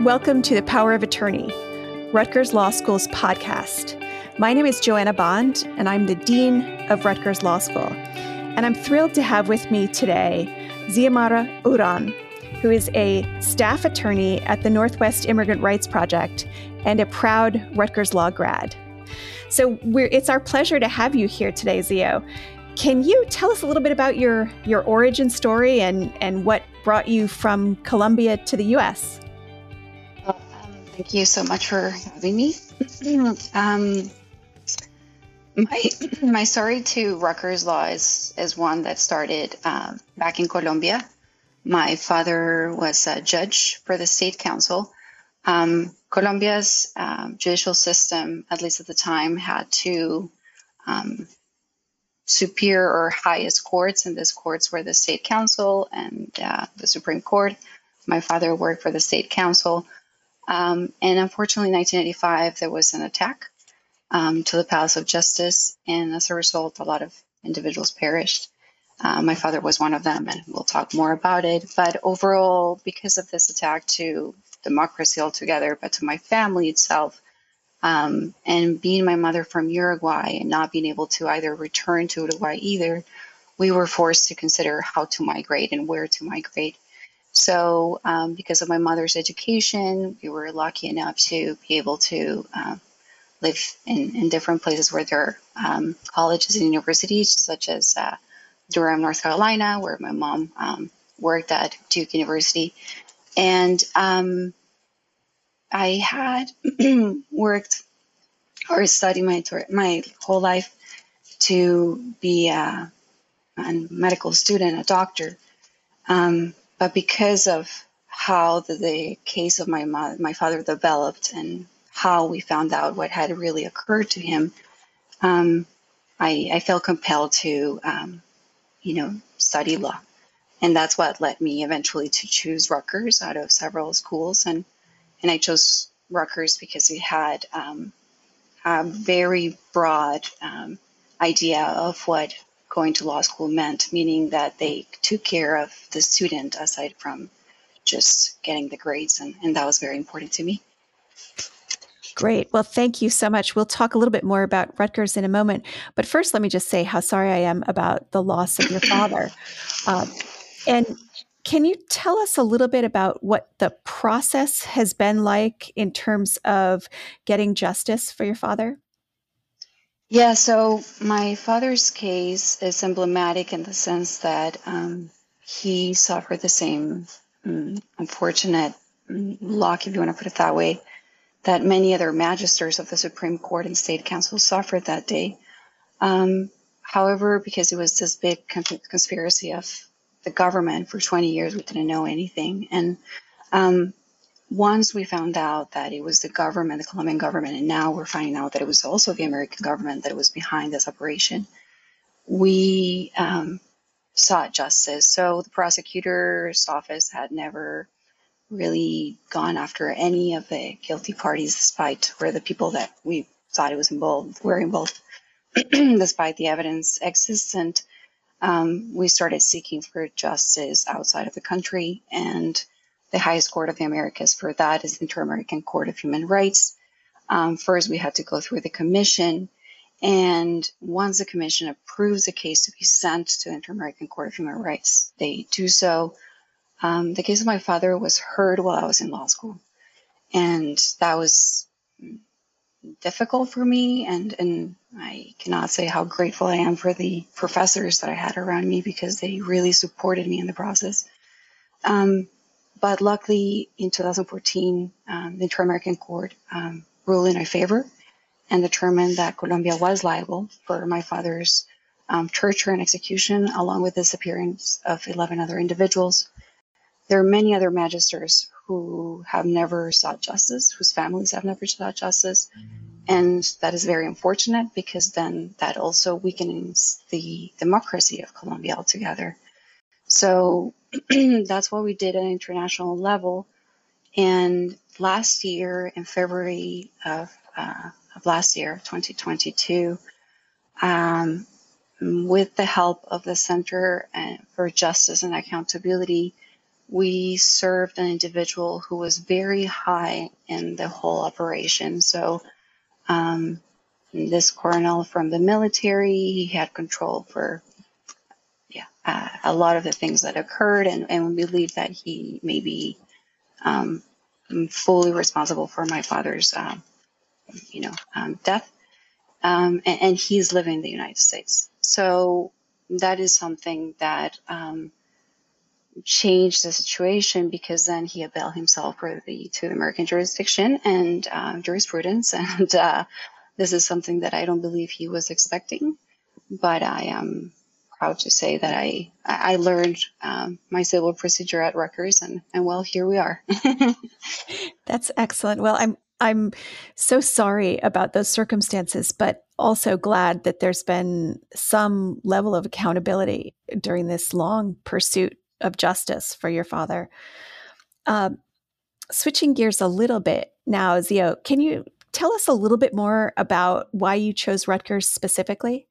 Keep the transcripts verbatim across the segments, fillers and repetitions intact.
Welcome to The Power of Attorney, Rutgers Law School's podcast. My name is Joanna Bond, and I'm the Dean of Rutgers Law School. And I'm thrilled to have with me today Xiomara Uran, who is a staff attorney at the Northwest Immigrant Rights Project and a proud Rutgers Law grad. So we're, it's our pleasure to have you here today, Zio. Can you tell us a little bit about your, your origin story and, and what brought you from Colombia to the U S? Well, um, thank you so much for having me. um, my my story to Rutgers Law is, is one that started um, back in Colombia. My father was a judge for the state council. Um, Colombia's um, judicial system, at least at the time, had two um, superior or highest courts, and these courts were the state council and uh, the Supreme Court. My father worked for the state council. Um, and unfortunately, in nineteen eighty-five, there was an attack um, to the Palace of Justice. And as a result, a lot of individuals perished. Uh, my father was one of them, and we'll talk more about it. But overall, because of this attack to democracy altogether, but to my family itself, um, and being my mother from Uruguay and not being able to either return to Uruguay either, we were forced to consider how to migrate and where to migrate. So um, because of my mother's education, we were lucky enough to be able to uh, live in, in different places where there are um, colleges and universities, such as uh, Durham, North Carolina, where my mom um, worked at Duke University. And um, I had worked or studied my, my whole life to be a, a medical student, a doctor. Um, But because of how the, the case of my mother, my father developed and how we found out what had really occurred to him, um, I, I felt compelled to, um, you know, study law. And that's what led me eventually to choose Rutgers out of several schools. And, and I chose Rutgers because it had um, a very broad um, idea of what going to law school meant, meaning that they took care of the student aside from just getting the grades. And, and that was very important to me. Great. Well, thank you so much. We'll talk a little bit more about Rutgers in a moment. But first, let me just say how sorry I am about the loss of your father. Uh, and can you tell us a little bit about what the process has been like in terms of getting justice for your father? Yeah, so my father's case is emblematic in the sense that um, he suffered the same um, unfortunate um, luck, if you want to put it that way, that many other magisters of the Supreme Court and State Council suffered that day. Um, however, because it was this big conspiracy of the government for twenty years, we didn't know anything. And um, once we found out that it was the government, the Colombian government, and now we're finding out that it was also the American government that was behind this operation, we um, sought justice. So the prosecutor's office had never really gone after any of the guilty parties, despite where the people that we thought it was involved were involved, despite the evidence existent. Um, we started seeking for justice outside of the country, and the highest court of the Americas for that is the Inter-American Court of Human Rights. Um, first, we had to go through the commission, and once the commission approves the case to be sent to the Inter-American Court of Human Rights, they do so. Um, the case of my father was heard while I was in law school, and that was difficult for me, and, and I cannot say how grateful I am for the professors that I had around me because they really supported me in the process. Um, but luckily, in two thousand fourteen, um, the Inter-American Court um, ruled in my favor and determined that Colombia was liable for my father's um, torture and execution, along with the disappearance of eleven other individuals. There are many other magisters who have never sought justice, whose families have never sought justice. And that is very unfortunate because then that also weakens the democracy of Colombia altogether. So that's what we did at an international level. And last year, in February of, uh, of last year, twenty twenty-two, um, with the help of the Center for Justice and Accountability, we served an individual who was very high in the whole operation. So um, this colonel from the military, he had control for yeah uh, a lot of the things that occurred, and, and we believe that he may be um, fully responsible for my father's um, you know um, death. Um, and, and he's living in the United States. So that is something that um, changed the situation, because then he availed himself for the to American jurisdiction and uh, jurisprudence, and uh, this is something that I don't believe he was expecting. But I am proud to say that I I learned um, my civil procedure at Rutgers, and and well, here we are. That's excellent. Well, I'm I'm so sorry about those circumstances, but also glad that there's been some level of accountability during this long pursuit of justice for your father. Um, Switching gears a little bit now, Zio, can you tell us a little bit more about why you chose Rutgers specifically?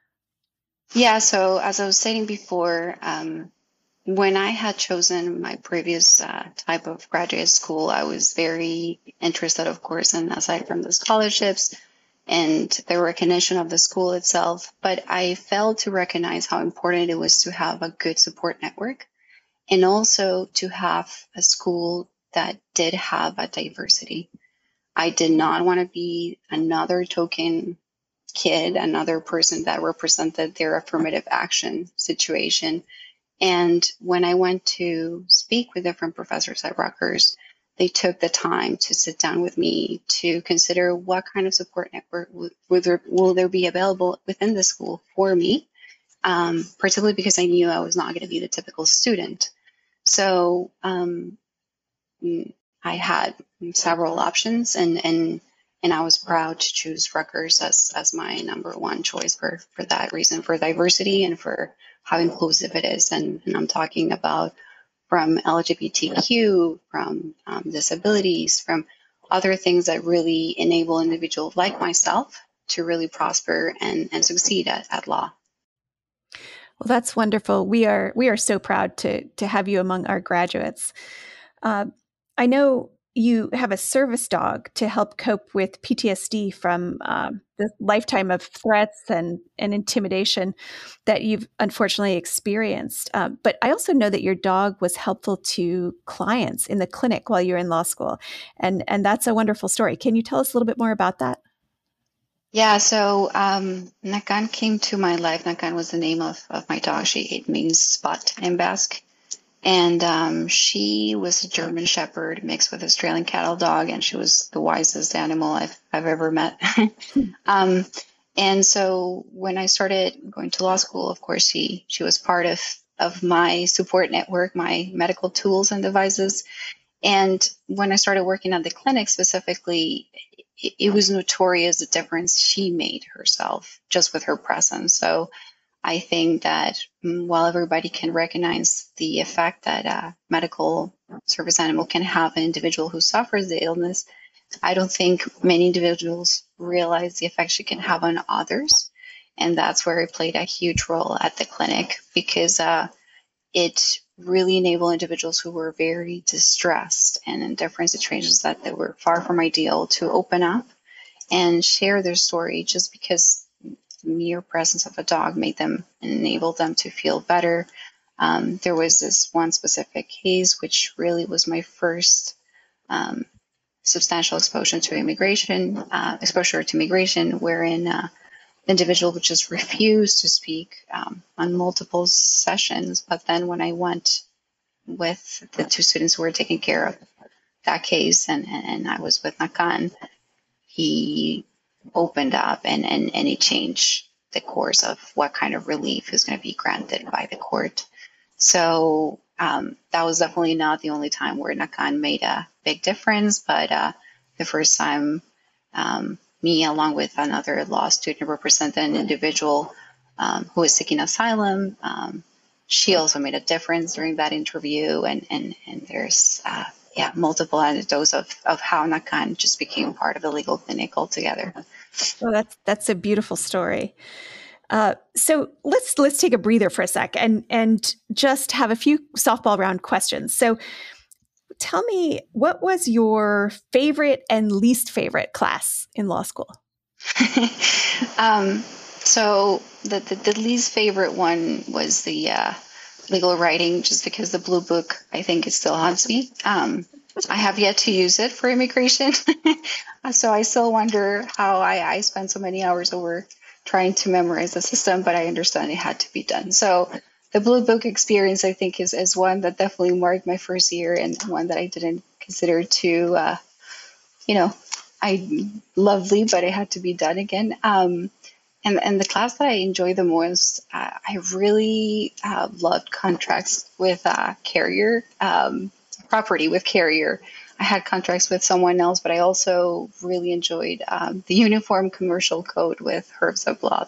Yeah. So as I was stating before, um, when I had chosen my previous uh, type of graduate school, I was very interested, of course, in aside from the scholarships and the recognition of the school itself, but I failed to recognize how important it was to have a good support network, and also to have a school that did have a diversity. I did not want to be another token kid, another person that represented their affirmative action situation. And when I went to speak with different professors at Rutgers, they took the time to sit down with me to consider what kind of support network will there, will there be available within the school for me, um, particularly because I knew I was not going to be the typical student. So um, I had several options, and, and and I was proud to choose Rutgers as, as my number one choice for, for that reason, for diversity and for how inclusive it is. And, and I'm talking about from L G B T Q, from um, disabilities, from other things that really enable individuals like myself to really prosper and, and succeed at, at law. Well, that's wonderful. We are we are so proud to to have you among our graduates. Uh, I know you have a service dog to help cope with P T S D from um, the lifetime of threats and, and intimidation that you've unfortunately experienced. Uh, but I also know that your dog was helpful to clients in the clinic while you were in law school. And, and that's a wonderful story. Can you tell us a little bit more about that? Yeah, so um, Nakan came to my life. Nakan was the name of, of my dog. She it means spot in Basque. And um, she was a German Shepherd mixed with Australian cattle dog, and she was the wisest animal I've I've ever met. um, and so when I started going to law school, of course, she she was part of of my support network, my medical tools and devices. And when I started working at the clinic specifically, it, it was notorious the difference she made herself just with her presence. So I think that mm, while everybody can recognize the effect that a medical service animal can have an individual who suffers the illness, I don't think many individuals realize the effect she can have on others. And that's where it played a huge role at the clinic, because uh, it really enabled individuals who were very distressed and in different situations that they were far from ideal to open up and share their story, just because the mere presence of a dog made them and enabled them to feel better. Um, there was this one specific case, which really was my first um, substantial exposure to immigration, uh, exposure to immigration, wherein uh, the individual would just refuse to speak um, on multiple sessions. But then when I went with the two students who were taking care of that case, and, and I was with Nakan, he opened up and, and, and he changed the course of what kind of relief is going to be granted by the court. So um, that was definitely not the only time where Nakan made a big difference, but uh, the first time um, me, along with another law student, represented an individual um, who was seeking asylum. Um, she also made a difference during that interview, and, and, and there's uh, yeah, multiple anecdotes of, of how Nakan just became part of the legal clinic altogether. Well, that's that's a beautiful story. Uh, so let's let's take a breather for a sec and and just have a few softball round questions. So tell me, what was your favorite and least favorite class in law school? um, so the, the the least favorite one was the uh, legal writing, just because the blue book, I think, it still haunts me. Um, I have yet to use it for immigration, so I still wonder how I, I spent so many hours over trying to memorize the system, but I understand it had to be done. So the blue book experience, I think, is, is one that definitely marked my first year, and one that I didn't consider too, uh, you know, I lovely, but it had to be done again. Um, and and the class that I enjoyed the most, uh, I really uh, loved contracts with uh, carrier, um, property with carrier. I had contracts with someone else, but I also really enjoyed um, the Uniform Commercial Code with Herbst of Love.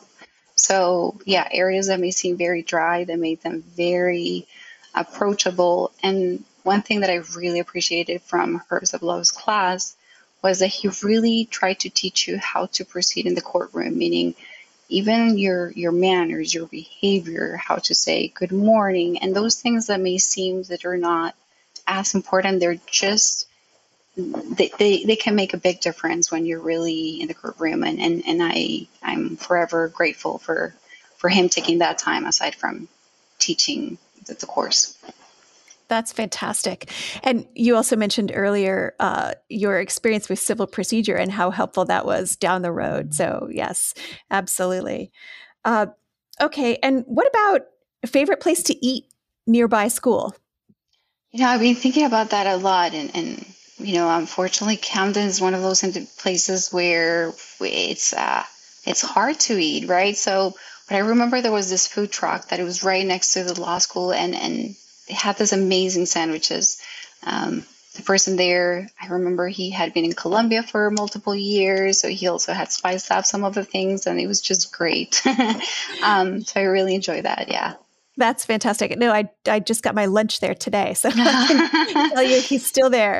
So yeah, areas that may seem very dry, that made them very approachable. And one thing that I really appreciated from Herbst of Love's class was that he really tried to teach you how to proceed in the courtroom, meaning even your your manners, your behavior, how to say good morning, and those things that may seem that are not as important, they're just they, they, they can make a big difference when you're really in the courtroom. And, and, and I I'm forever grateful for for him taking that time aside from teaching the, the course. That's fantastic. And you also mentioned earlier uh, your experience with civil procedure and how helpful that was down the road. So yes, absolutely. Uh, okay. And what about a favorite place to eat nearby school? You know, I've been thinking about that a lot, and, and you know, unfortunately, Camden is one of those places where it's uh, it's hard to eat, right? So, but I remember there was this food truck that it was right next to the law school, and and they had this amazing sandwiches. Um, the person there, I remember he had been in Colombia for multiple years, so he also had spiced up some of the things, and it was just great. um, so I really enjoy that. Yeah. That's fantastic. No, I I just got my lunch there today, so I can tell you he's still there.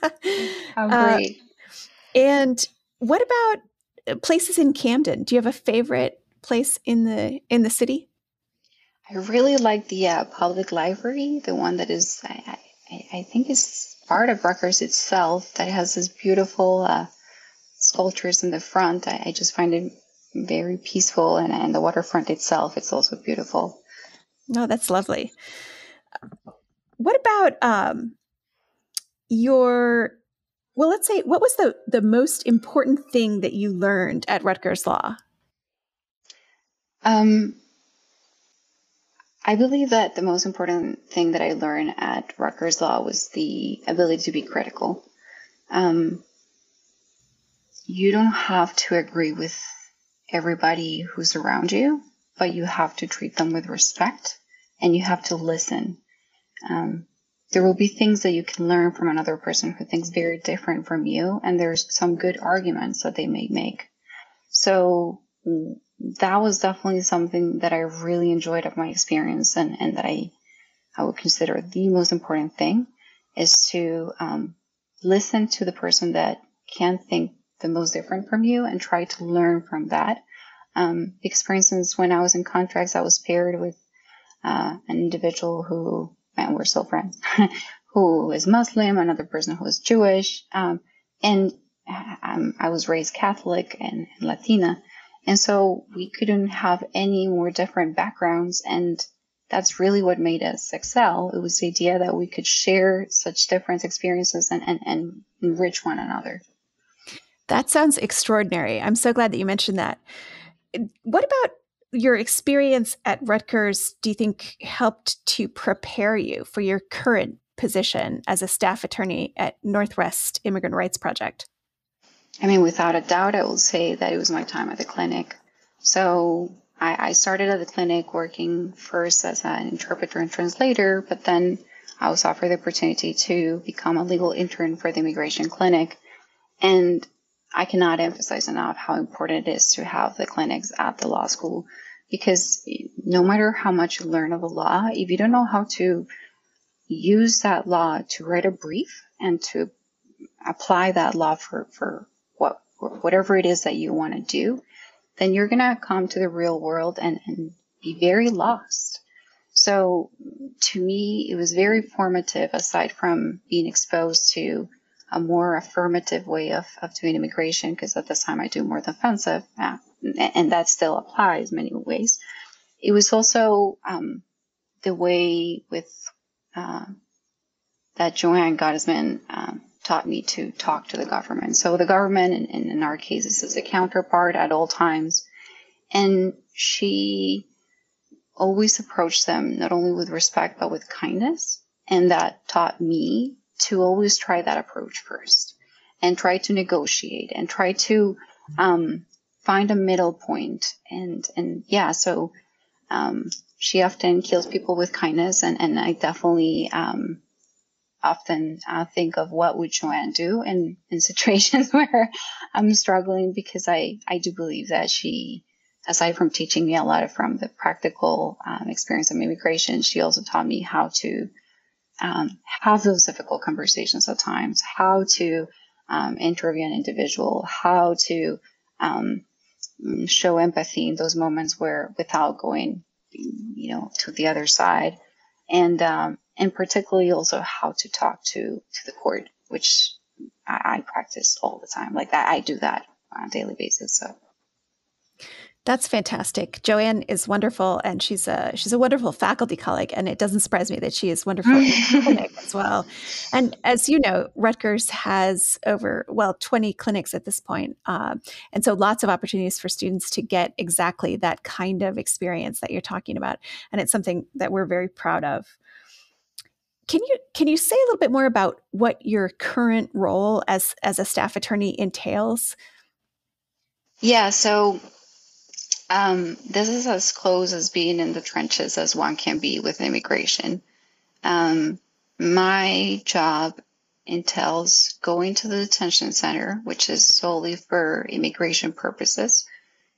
How uh, great. and what about places in Camden? Do you have a favorite place in the in the city? I really like the uh, public library, the one that is, I, I, I think is part of Rutgers itself, that has this beautiful uh, sculptures in the front. I, I just find it very peaceful, and, and the waterfront itself, it's also beautiful. No, that's lovely. What about um, your, well, let's say, what was the, the most important thing that you learned at Rutgers Law? Um, I believe that the most important thing that I learned at Rutgers Law was the ability to be critical. Um, you don't have to agree with everybody who's around you, but you have to treat them with respect, and you have to listen. Um, there will be things that you can learn from another person who thinks very different from you, and there's some good arguments that they may make. So that was definitely something that I really enjoyed of my experience, and, and that I, I would consider the most important thing is to um, listen to the person that can think the most different from you and try to learn from that. Um, because, for instance, when I was in contracts, I was paired with uh, an individual who, and we're still friends, who is Muslim, another person who is Jewish, um, and um, I was raised Catholic and, and Latina. And so we couldn't have any more different backgrounds, and that's really what made us excel. It was the idea that we could share such different experiences and, and, and enrich one another. That sounds extraordinary. I'm so glad that you mentioned that. What about your experience at Rutgers do you think helped to prepare you for your current position as a staff attorney at Northwest Immigrant Rights Project? I mean, without a doubt, I will say that it was my time at the clinic. So I, I started at the clinic working first as an interpreter and translator, but then I was offered the opportunity to become a legal intern for the immigration clinic. And I cannot emphasize enough how important it is to have the clinics at the law school, because no matter how much you learn of the law, if you don't know how to use that law to write a brief and to apply that law for, for what whatever it is that you want to do, then you're going to come to the real world and, and be very lost. So to me, it was very formative, aside from being exposed to a more affirmative way of, of doing immigration, because at this time I do more defensive, uh, and that still applies many ways. It was also um, the way with uh, that Joanne Gottesman um, taught me to talk to the government. So the government, in, in, in our cases, is a counterpart at all times. And she always approached them not only with respect, but with kindness. And that taught me to always try that approach first and try to negotiate and try to um, find a middle point. And, and yeah, so um, she often kills people with kindness. And, and I definitely um, often uh, think of what would Joanne do in, in situations where I'm struggling, because I, I do believe that she, aside from teaching me a lot from the practical um, experience of immigration, she also taught me how to um, have those difficult conversations at times, how to um, interview an individual, how to um, show empathy in those moments where, without going, you know, to the other side, and um, and particularly also how to talk to to the court, which I, I practice all the time. Like that, I do that on a daily basis. So. That's fantastic. Joanne is wonderful, and she's a she's a wonderful faculty colleague, and it doesn't surprise me that she is wonderful in clinic as well. And as you know, Rutgers has over, well, twenty clinics at this point. Um, and so lots of opportunities for students to get exactly that kind of experience that you're talking about. And it's something that we're very proud of. Can you can you say a little bit more about what your current role as, as a staff attorney entails? Yeah, so Um, this is as close as being in the trenches as one can be with immigration. Um, my job entails going to the detention center, which is solely for immigration purposes.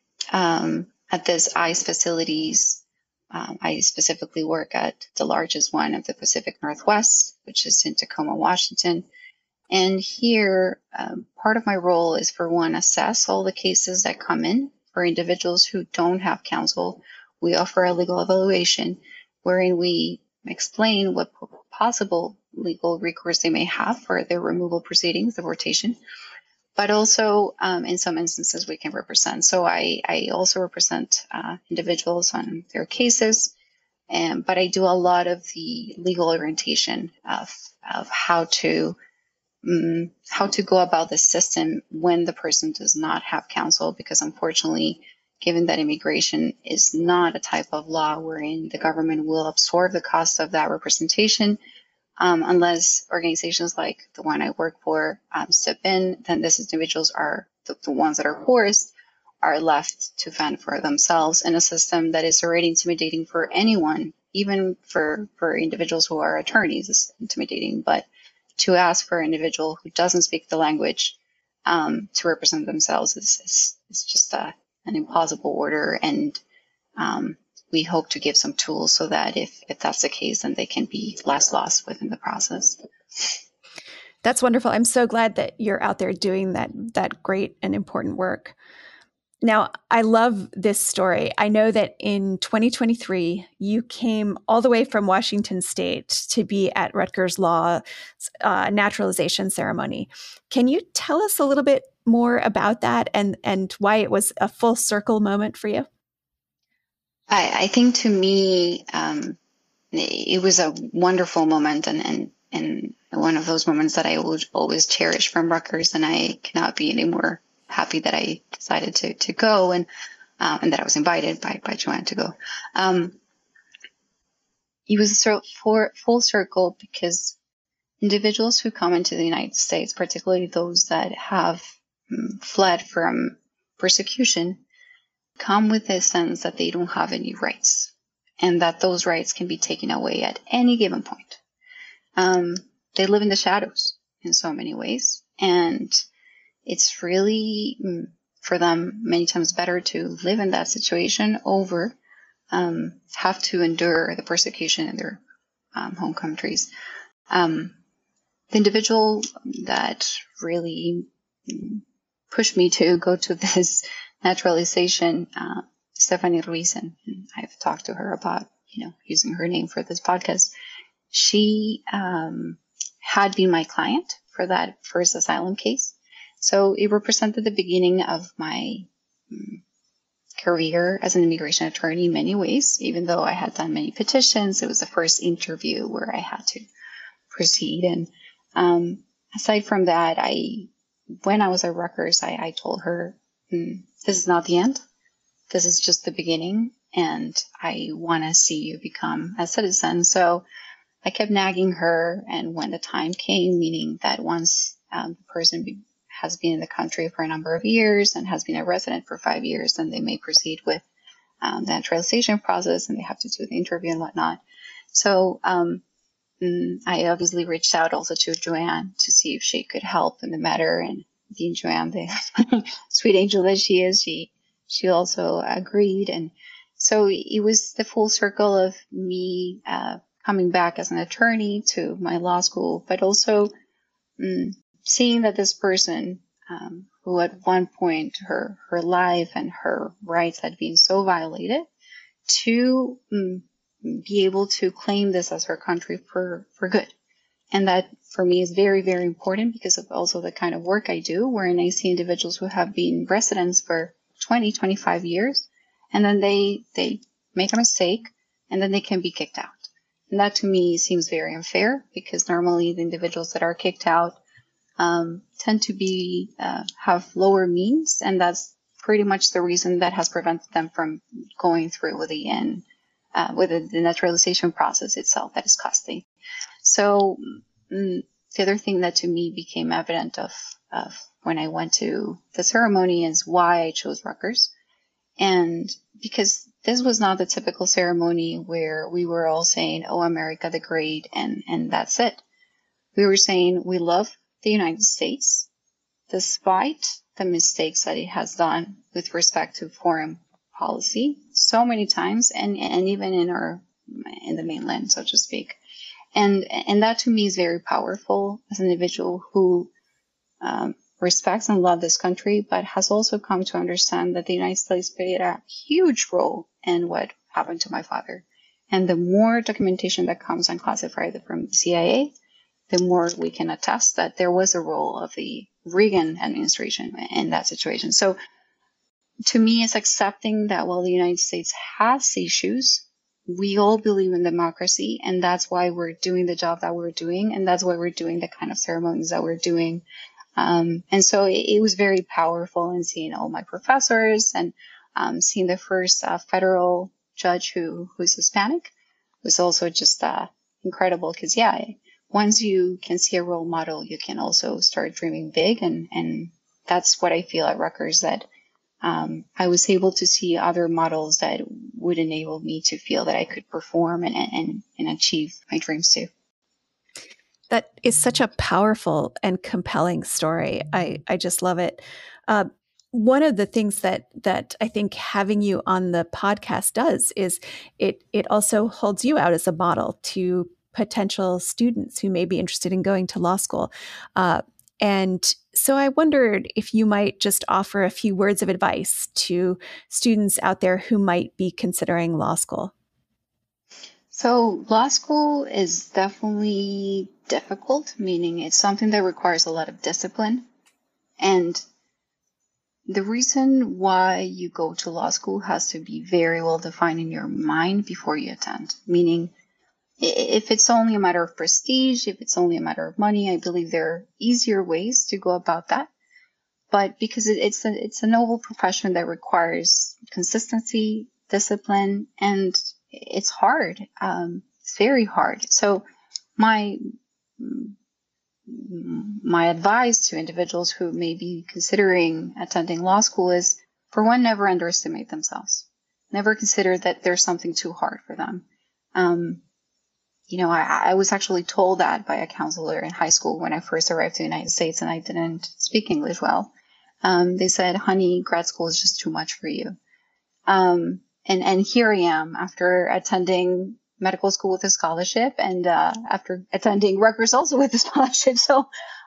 Um, at this ICE facilities, um, I specifically work at the largest one of the Pacific Northwest, which is in Tacoma, Washington. And here, um, part of my role is, for one, assess all the cases that come in. For individuals who don't have counsel, we offer a legal evaluation wherein we explain what possible legal recourse they may have for their removal proceedings, deportation, but also um, in some instances we can represent. So I, I also represent uh, individuals on their cases, and, but I do a lot of the legal orientation of, of how to Um, how to go about the system when the person does not have counsel, because unfortunately, given that immigration is not a type of law wherein the government will absorb the cost of that representation, um, unless organizations like the one I work for um, step in, then these individuals are the, the ones that are poorest, are left to fend for themselves in a system that is already intimidating for anyone, even for, for individuals who are attorneys. It's intimidating, but to ask for an individual who doesn't speak the language um, to represent themselves is, is, is just a, an impossible order. And um, we hope to give some tools so that if, if that's the case, then they can be less lost within the process. That's wonderful. I'm so glad that you're out there doing that, that great and important work. Now, I love this story. I know that in twenty twenty-three, you came all the way from Washington State to be at Rutgers Law's uh, naturalization ceremony. Can you tell us a little bit more about that, and, and why it was a full circle moment for you? I, I think to me, um, it was a wonderful moment, and, and, and one of those moments that I will always cherish from Rutgers, and I cannot be any more happy that I decided to to go, and uh, and that I was invited by by Joanne to go. Um, it was a for, full circle, because individuals who come into the United States, particularly those that have um, fled from persecution, come with a sense that they don't have any rights, and that those rights can be taken away at any given point. Um, they live in the shadows in so many ways, and it's really, for them, many times better to live in that situation over um, have to endure the persecution in their um, home countries. Um, the individual that really pushed me to go to this naturalization, uh, Stephanie Ruiz, and I've talked to her about, you know, using her name for this podcast. She um, had been my client for that first asylum case. So it represented the beginning of my um, career as an immigration attorney in many ways. Even though I had done many petitions, it was the first interview where I had to proceed. And um, aside from that, I, when I was at Rutgers, I, I told her, mm, this is not the end. This is just the beginning, and I want to see you become a citizen. So I kept nagging her, and when the time came, meaning that once um, the person be, has been in the country for a number of years and has been a resident for five years, then they may proceed with um, the naturalization process, and they have to do the interview and whatnot. So um, I obviously reached out also to Joanne to see if she could help in the matter, and Dean Joanne, the sweet angel that she is, she she also agreed. And so it was the full circle of me uh, coming back as an attorney to my law school, but also um, seeing that this person, um, who at one point her her life and her rights had been so violated, to um, be able to claim this as her country for, for good. And that for me is very, very important because of also the kind of work I do, wherein I see individuals who have been residents for twenty, twenty-five years, and then they, they make a mistake, and then they can be kicked out. And that to me seems very unfair, because normally the individuals that are kicked out um, tend to be uh, have lower means, and that's pretty much the reason that has prevented them from going through with the end, uh, with the, the naturalization process itself that is costly. So mm, the other thing that to me became evident of, of when I went to the ceremony is why I chose Rutgers. And because this was not the typical ceremony where we were all saying, oh, America the Great, and, and that's it. We were saying we love the United States, despite the mistakes that it has done with respect to foreign policy so many times, and, and even in our, in the mainland, so to speak. And, and that to me is very powerful as an individual who, um, respects and loves this country, but has also come to understand that the United States played a huge role in what happened to my father. And the more documentation that comes unclassified from the C I A, the more we can attest that there was a role of the Reagan administration in that situation. So to me, it's accepting that while the United States has issues, we all believe in democracy, and that's why we're doing the job that we're doing, and that's why we're doing the kind of ceremonies that we're doing. Um, and so it, it was very powerful in seeing all my professors, and um, seeing the first uh, federal judge who who's Hispanic was also just uh, incredible, because, yeah, once you can see a role model, you can also start dreaming big, and, and that's what I feel at Rutgers, that Um, I was able to see other models that would enable me to feel that I could perform and, and, and achieve my dreams too. That is such a powerful and compelling story. I, I just love it. Uh, one of the things that that I think having you on the podcast does is it it also holds you out as a model to potential students who may be interested in going to law school. Uh, And so I wondered if you might just offer a few words of advice to students out there who might be considering law school. So law school is definitely difficult, meaning it's something that requires a lot of discipline. And the reason why you go to law school has to be very well defined in your mind before you attend, meaning if it's only a matter of prestige, if it's only a matter of money, I believe there are easier ways to go about that. But because it, it's a it's a noble profession that requires consistency, discipline, and it's hard. Um, it's very hard. So my my advice to individuals who may be considering attending law school is, for one, never underestimate themselves. Never consider that there's something too hard for them. Um, You know, I, I was actually told that by a counselor in high school when I first arrived to the United States and I didn't speak English well. Um, they said, honey, grad school is just too much for you. Um, and, and here I am after attending medical school with a scholarship, and uh, after attending Rutgers also with a scholarship. So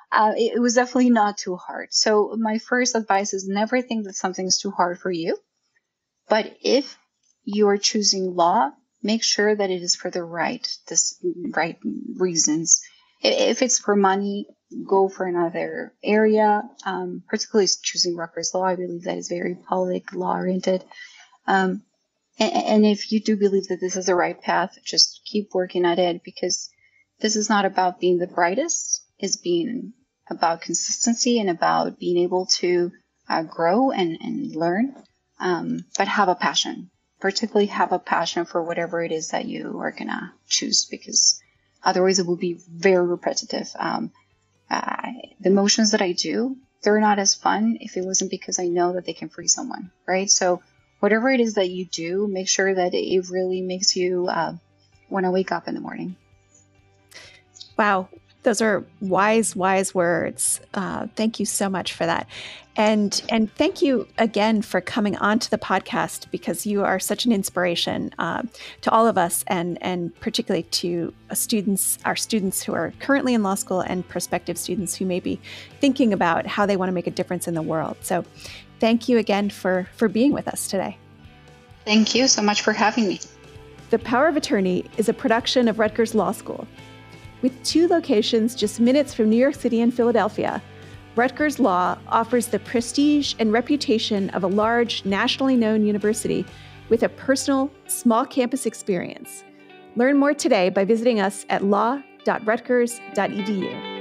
uh, it, it was definitely not too hard. So my first advice is never think that something's too hard for you. But if you are choosing law, make sure that it is for the right, this right reasons. If it's for money, go for another area. Um, particularly choosing Rutgers Law, I believe that is very public law oriented. Um, and, and if you do believe that this is the right path, just keep working at it, because this is not about being the brightest. It's being about consistency and about being able to uh, grow and, and learn, um, but have a passion. Particularly have a passion for whatever it is that you are going to choose, because otherwise it will be very repetitive. Um, uh, the motions that I do, they're not as fun if it wasn't because I know that they can free someone, right? So whatever it is that you do, make sure that it really makes you uh, want to wake up in the morning. Wow. Those are wise, wise words. Uh, thank you so much for that. And and thank you again for coming onto the podcast, because you are such an inspiration uh, to all of us, and, and particularly to students, our students who are currently in law school and prospective students who may be thinking about how they want to make a difference in the world. So thank you again for, for being with us today. Thank you so much for having me. The Power of Attorney is a production of Rutgers Law School. With two locations just minutes from New York City and Philadelphia, Rutgers Law offers the prestige and reputation of a large, nationally known university with a personal, small campus experience. Learn more today by visiting us at law dot rutgers dot e d u.